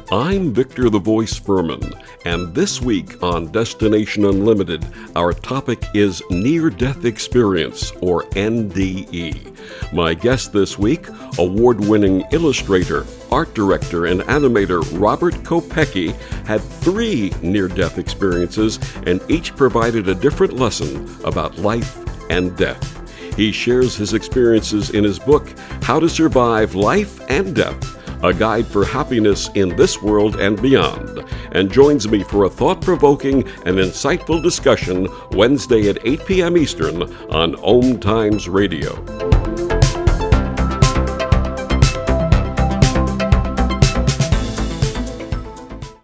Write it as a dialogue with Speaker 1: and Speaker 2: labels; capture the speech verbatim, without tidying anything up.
Speaker 1: I'm Victor the Voice Furman, and this week on Destination Unlimited, our topic is Near-Death Experience, or N D E. My guest this week, award-winning illustrator, art director, and animator Robert Kopecki, had three near-death experiences, and each provided a different lesson about life and death. He shares his experiences in his book, How to Survive Life and Death, a guide for happiness in this world and beyond, and joins me for a thought-provoking and insightful discussion Wednesday at eight p.m. Eastern on Om Times Radio.